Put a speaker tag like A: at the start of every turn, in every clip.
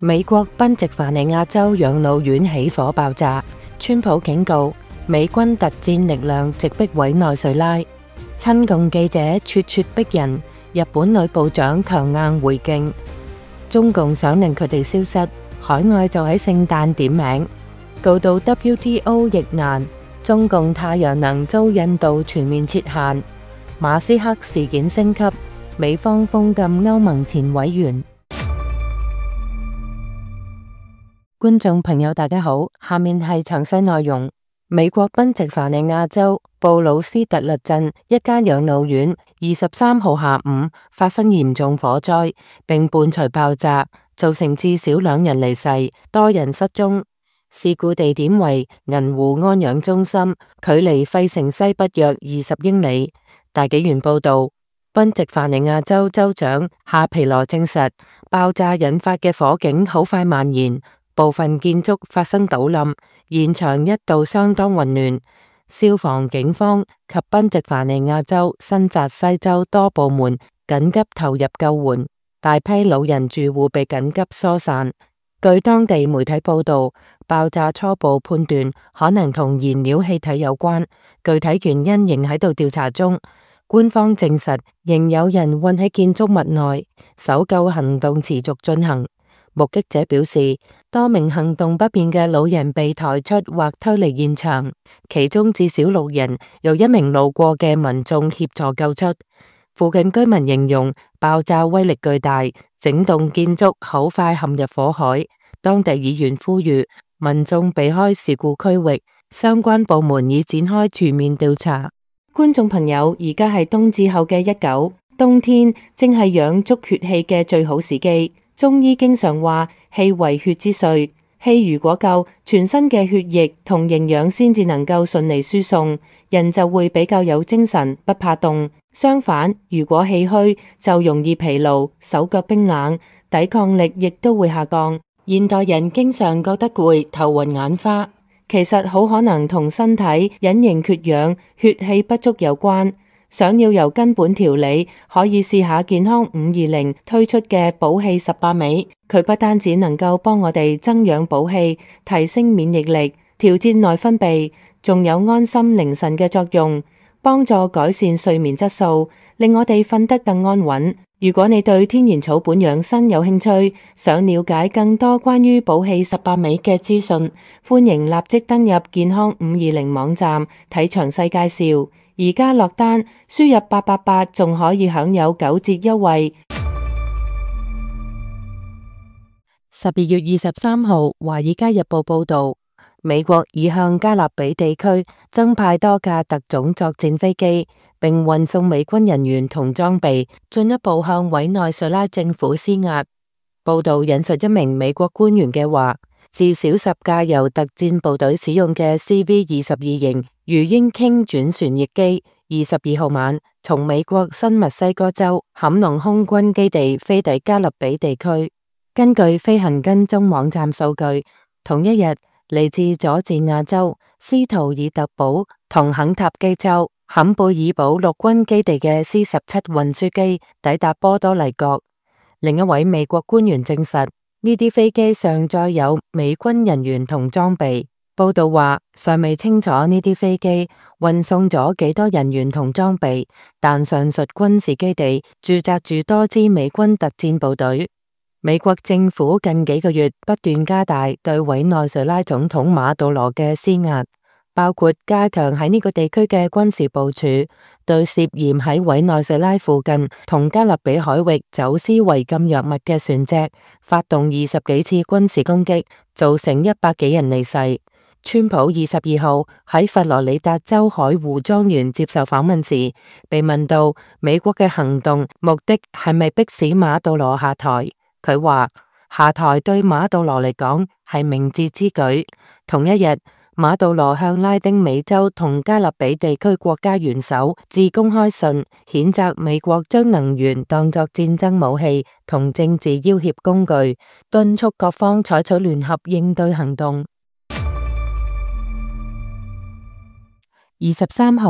A: 美國賓夕凡尼亞州養老院起火爆炸，川普警告美軍特戰力量直逼委內瑞拉，親共記者咄咄逼人，日本女部長強硬回敬，中共想令佢哋消失，海外就喺聖誕點名，告到 WTO 亦難，中共太陽能遭印度全面撤限，馬斯克事件升級，美方封禁歐盟前委員。觀眾朋友大家好，下面係詳細內容。美國賓夕凡尼亞州布魯斯特勒鎮一間養老院23號下午發生嚴重火災，並伴隨爆炸，造成至少2人離世，多人失蹤。事故地點為銀湖安養中心，距離費城西北約20英里。大紀元報道，賓夕凡尼亞州州長夏皮羅證實，爆炸引發嘅火警好快蔓延。部分建築發生倒冧，現場一度相當混亂。消防、警方及賓夕凡尼亞州新澤西州多部門緊急投入救援，大批老人住戶被緊急疏散。據當地媒體報道，爆炸初步判斷可能同燃料氣體有關，具體原因仍喺度調查中。官方證實仍有人困喺建築物內，搜救行動持續進行。目擊者表示，多名行動不便嘅老人被抬出或推離現場，其中至少6人由一名路過嘅民眾協助救出。附近居民形容爆炸威力巨大，整棟建築好快陷入火海。當地議員呼籲民眾避開事故區域，相關部門已展開全面調查。觀眾朋友，而家係冬至後嘅19，冬天正係養足血氣嘅最好時機。中醫經常話氣為血之髓，氣如果夠，全身嘅血液同營養先至能夠順利輸送，人就會比較有精神，不怕凍。相反，如果氣虛，就容易疲勞，手腳冰冷，抵抗力亦都會下降。現代人經常覺得攰、頭暈眼花，其實好可能同身體隱形缺氧、血氣不足有關。想要由根本調理，可以試下健康520推出嘅補氣18味。佢不單止能夠幫我哋增氧補氣、提升免疫力、調節內分泌，仲有安心寧神嘅作用，幫助改善睡眠質素，令我哋瞓得更安穩。如果你對天然草本養生有興趣，想了解更多關於補氣18味嘅資訊，歡迎立即登入健康520網站睇詳細介紹。而家落單，輸入888仲可以享有9折優惠。12月23號，《華爾街日報》報道，美國已向加勒比地區增派多架特種作戰飛機，並運送美軍人員同裝備，進一步向委內瑞拉政府施壓。報道引述一名美國官員嘅話，至少10架由特戰部隊使用嘅 CV-22型魚鷹傾轉旋翼機22號晚從美國新墨西哥州坎農空軍基地飛抵加勒比地區。根據飛行跟蹤網站數據，同一日嚟自佐治亞州斯圖爾特堡同肯塔基州坎貝爾堡陸軍基地嘅 C-17運輸機抵達波多黎各。另一位美國官員證實，呢啲飛機上載有美軍人員同裝備。報道話，尚未清楚呢啲飛機運送咗幾多人員同裝備，但上述軍事基地駐紮住多支美軍特戰部隊。美國政府近幾個月不斷加大對委內瑞拉總統馬杜羅嘅施壓，包括加強喺呢個地區嘅軍事部署，對涉嫌喺委內瑞拉附近同加勒比海域走私違禁藥物嘅船隻發動20幾次軍事攻擊，造成100幾人離世。川普22號喺佛羅里達州海湖莊園接受訪問時，被問到美國嘅行動目的係咪迫使馬杜羅下台，佢話下台對馬杜羅嚟講係明智之舉。同一日，馬杜羅向拉丁美洲同加勒比地區國家元首致公開信，譴責美國將能源當作戰爭武器同政治要挾工具，敦促各方採取聯合應對行動。23號，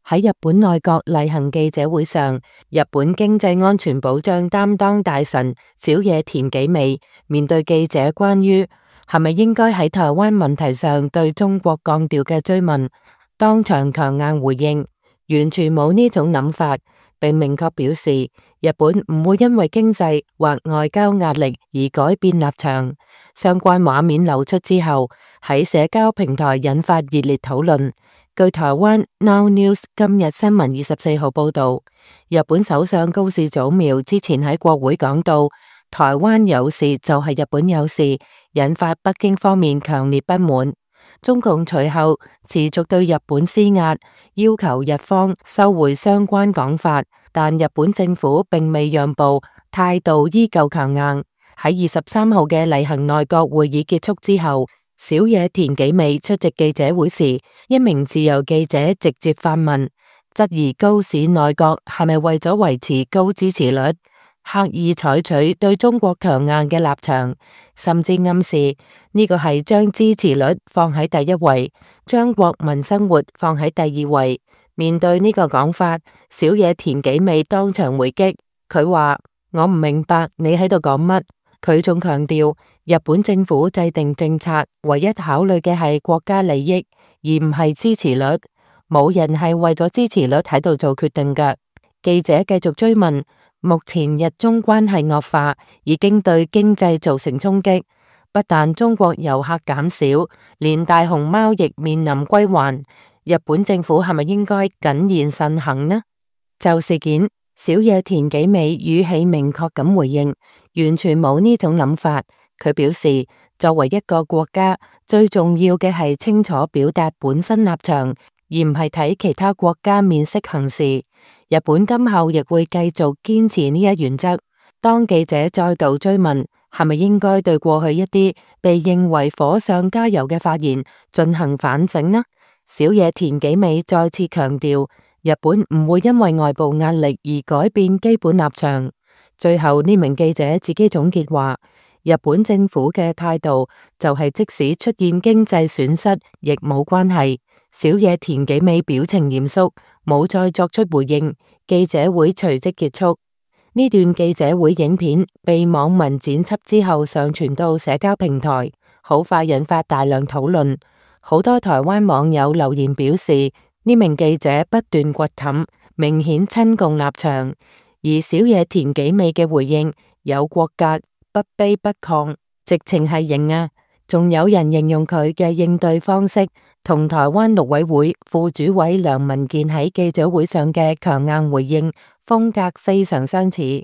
A: 喺日本內閣例行記者會上，日本經濟安全保障擔當大臣小野田紀美面對記者關於係咪應該喺台灣問題上對中國降調嘅追問，當場強硬回應，完全冇呢種諗法，並明確表示日本唔會因為經濟或外交壓力而改變立場。相關畫面流出之後，喺社交平台引發熱烈討論。據台灣 Now News 今日新聞24號報道，日本首相高市早苗之前喺國會講到，台灣有事就係日本有事，引發北京方面強烈不滿。中共隨後持續對日本施壓，要求日方收回相關講法，但日本政府並未讓步，態度依舊強硬。喺23號嘅例行內閣會議結束之後，小野田紀美出席記者會時，一名自由記者直接發問，質疑高市內閣係咪為咗維持高支持率，刻意採取對中國強硬嘅立場，甚至暗示呢個係將支持率放喺第一位，將國民生活放喺第二位。面對呢個講法，小野田紀美當場回擊，佢話：我唔明白你喺度講乜。佢仲強調，日本政府制定政策唯一考慮嘅係國家利益，而唔係支持率。冇人係為咗支持率喺度做決定㗎。記者繼續追問，目前日中關係惡化，已經對經濟造成衝擊，不但中國遊客減少，連大熊貓亦面臨歸還。日本政府係咪應該謹言慎行呢？就事件，小野田紀美語氣明確咁回應，完全冇呢種諗法。佢表示，作為一個國家，最重要嘅係清楚表達本身立場，而唔係睇其他國家面色行事。日本今後亦會繼續堅持呢一原則。當記者再度追問係咪應該對過去一啲被認為火上加油嘅發言進行反省呢？小野田紀美再次強調，日本唔會因為外部壓力而改變基本立場。最後呢名記者自己總結話，日本政府嘅態度就係即使出現經濟損失亦冇關係。小野田紀美表情嚴肅，冇再作出回應。記者會隨即結束。呢段記者會影片被網民剪輯之後上傳到社交平台，好快引發大量討論。好多台灣網友留言表示，呢名記者不斷掘氹，明顯親共立場。而小野田紀美嘅回應有國格，不卑不亢，直情係型啊！仲有人形容佢嘅應對方式同台灣陸委會副主委梁文健喺記者會上嘅強硬回應風格非常相似。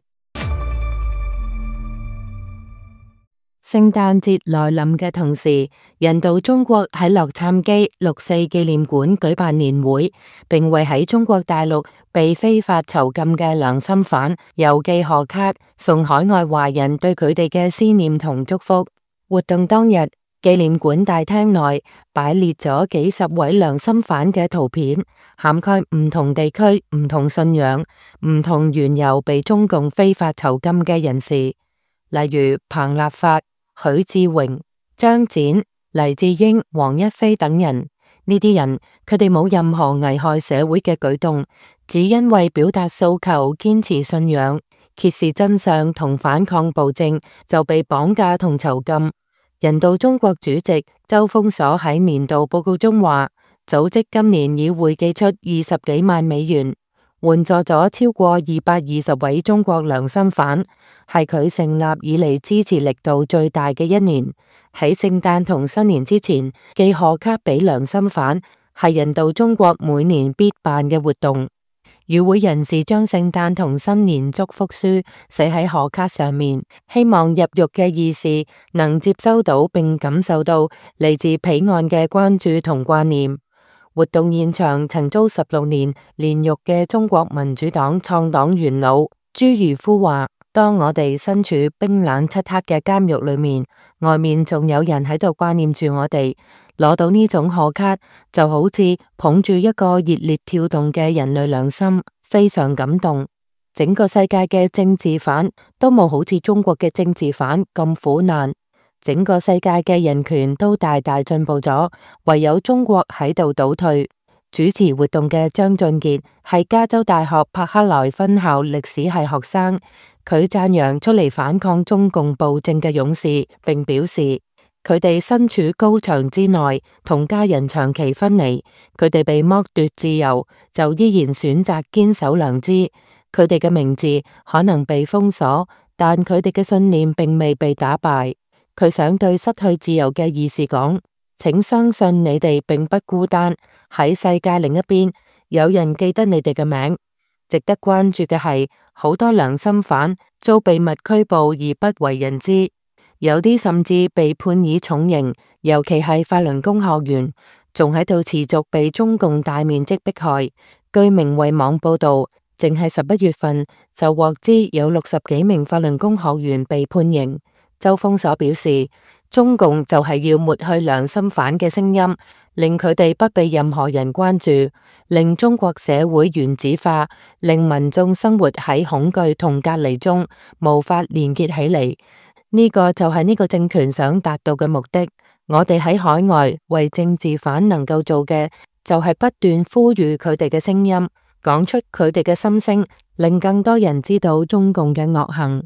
A: 聖誕節來臨嘅同時，人道中國喺洛杉磯6·4紀念館舉辦年會，並為喺中國大陸被非法囚禁嘅良心犯郵寄賀卡，送海外華人對佢哋嘅思念同祝福。活動當日，紀念館大廳內擺列咗幾十位良心犯嘅圖片，涵蓋唔同地區、唔同信仰、唔同緣由被中共非法囚禁嘅人士，例如彭立發、許志榮、張展、黎智英、黃一飛等人。呢啲人佢哋冇任何危害社會嘅舉動，只因為表達訴求、堅持信仰、揭示真相同反抗暴政，就被綁架同囚禁。人道中國主席周鋒鎖喺年度報告中話，組織今年已匯寄出20幾萬美元，援助咗超過220位中國良心犯，係佢成立以嚟支持力度最大嘅一年。喺聖誕同新年之前寄賀卡俾良心犯，係人道中國每年必辦嘅活動。與會人士將聖誕同新年祝福書寫喺賀卡上面，希望入獄嘅義士能接收到並感受到嚟自彼岸嘅關注同掛念。活動現場曾遭16年連獄嘅中國民主黨創黨元老朱如夫話，當我哋身處冰冷漆黑嘅監獄裏面，外面仲有人喺度掛念住我哋，攞到呢種賀卡就好似捧住一個熱烈跳動嘅人類良心，非常感動。整個世界嘅政治犯都冇好似中國嘅政治犯咁苦難，整個世界嘅人權都大大進步咗，唯有中國喺度倒退。 主持活動嘅張俊傑係加州大學柏克萊分校歷史系學生，佢讚揚出嚟反抗中共暴政嘅勇士，並表示佢哋身處高牆之內，同家人長期分離，佢哋被剝奪自由，就依然選擇堅守良知。佢哋嘅名字可能被封鎖，但佢哋嘅信念並未被打敗。佢想對失去自由嘅義士講：請相信你哋並不孤單，喺世界另一邊有人記得你哋嘅名。值得關注嘅係，好多良心犯遭秘密拘捕而不為人知，有啲甚至被判以重刑，尤其係法輪功學員，仲喺度持續被中共大面積迫害。據明慧網報道，淨係11月份就獲知有60幾名法輪功學員被判刑。周鋒所表示，中共就係要抹去良心犯嘅聲音，令佢哋不被任何人關注，令中國社會原子化，令民眾生活喺恐懼同隔離中，無法連結起嚟。呢個就係呢個政權想達到嘅目的。我哋喺海外為政治犯能夠做嘅，就係不斷呼籲佢哋嘅聲音，講出佢哋嘅心聲，令更多人知道中共嘅惡行。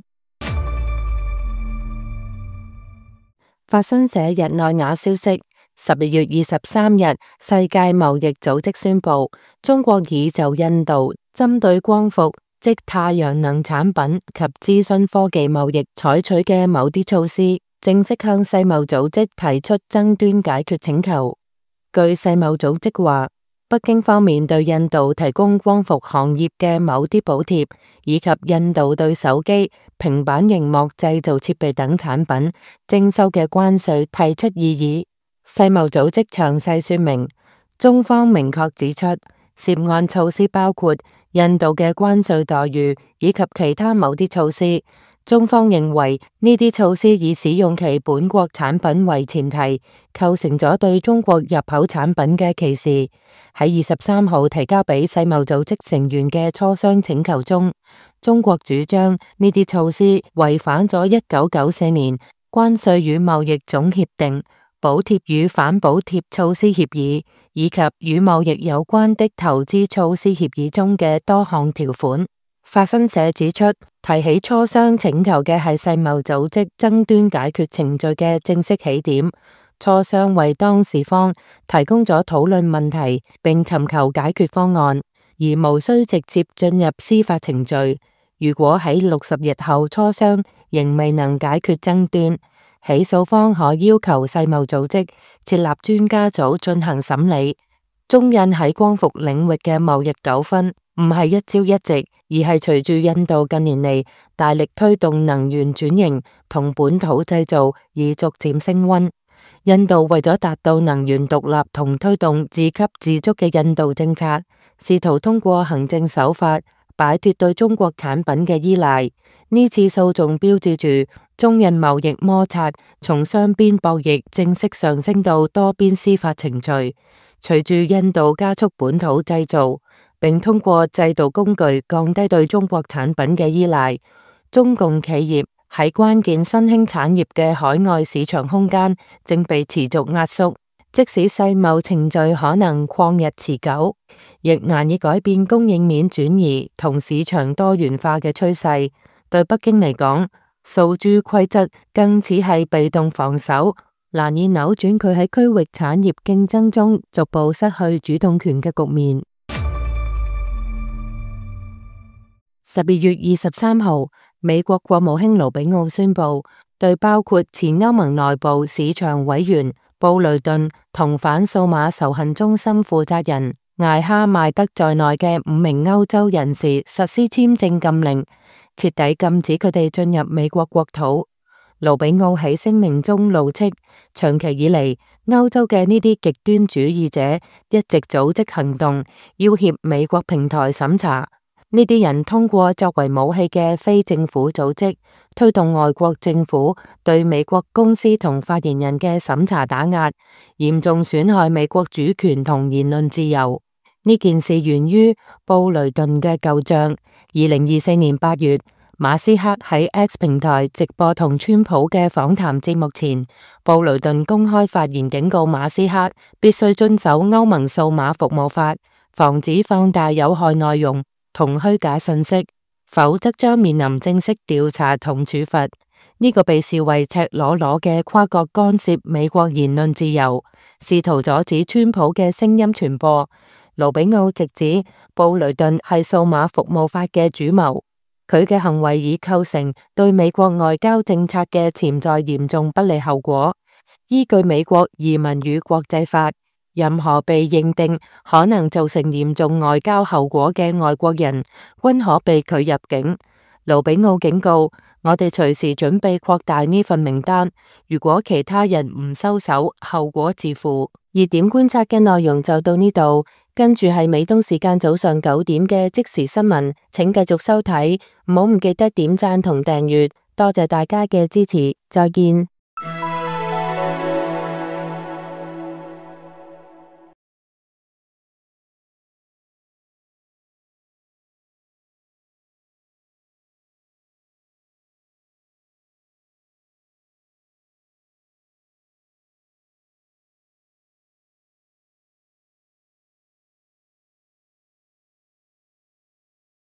A: 法新社日內瓦消息，12月23日，世界貿易組織宣布，中國已就印度針對光伏即太陽能產品及資訊科技貿易採取嘅某啲措施，正式向世貿組織提出爭端解決請求。據世貿組織話，北京方面對印度提供光伏行業嘅某啲補貼，以及印度對手機、平板熒幕製造設備等產品徵收嘅關稅提出異議。世貿組織詳細說明，中方明確指出，涉案措施包括印度嘅關稅待遇以及其他某啲措施。中方認為呢啲措施以使用其本國產品為前提，構成咗對中國入口產品嘅歧視。喺23號提交俾世貿組織成員嘅磋商請求中，中國主張呢啲措施違反咗1994年關稅與貿易總協定、補貼與反補貼措施協議以及與貿易有關的投資措施協議中嘅多項條款。法新社指出，提起磋商請求嘅係世貿組織爭端解決程序嘅正式起點，磋商為當事方提供咗討論問題並尋求解決方案，而無需直接進入司法程序。如果喺60日後磋商仍未能解決爭端，起訴方可要求世貿組織設立專家組進行審理。中印喺光伏領域嘅貿易糾紛唔係一朝一夕，而係隨住印度近年嚟大力推動能源轉型同本土製造而逐漸升溫。印度為咗達到能源獨立同推動自給自足嘅印度政策，試圖通過行政手法擺脫對中國產品嘅依賴。呢次訴訟標誌住中印貿易摩擦從雙邊博弈正式上升到多邊司法程序。隨住印度加速本土製造，並通過制度工具降低對中國產品嘅依賴，中共企業喺關鍵新興產業嘅海外市場空間正被持續壓縮。即使世貿程序可能曠日持久，亦難以改變供應鏈轉移同市場多元化嘅趨勢。對北京嚟講，訴諸規則更似係被動防守，難以扭轉佢喺區域產業競爭中逐步失去主動權嘅局面。12月23號，美國國務卿盧比奧宣布，對包括前歐盟內部市場委員布雷頓同反數碼仇恨中心負責人艾哈邁德在內嘅5名歐洲人士實施簽證禁令，徹底禁止佢哋進入美國國土。盧比奧喺聲明中怒斥，長期以嚟，歐洲嘅呢啲極端主義者一直組織行動，要挾美國平台審查。呢啲人通過作為武器嘅非政府組織，推動外國政府對美國公司同發言人嘅審查打壓，嚴重損害美國主權同言論自由。呢件事源於布雷頓嘅舊賬。2024年8月， 馬斯克喺 X 平台直播同川普嘅訪談節目前，布雷頓公開發言警告馬斯克必須遵守歐盟數碼服務法，防止放大有害內容同虛假信息，否則將面臨正式調查同處罰。呢個被視為赤裸裸嘅跨國干涉美國言論自由，試圖阻止川普嘅聲音傳播。盧比奧直指布雷頓係數碼服務法嘅主謀，佢嘅行為已構成對美國外交政策嘅潛在嚴重不利後果。依據美國移民與國際法，任何被認定可能造成嚴重外交後果嘅外國人均可被拒入境。盧比奧警告，我哋隨時準備擴大呢份名單，如果其他人唔收手，後果自負。熱點觀察嘅內容就到呢度，跟住係美東時間早上9點嘅即時新聞，請繼續收睇，唔記得點讚同訂閱，多謝大家嘅支持，再見。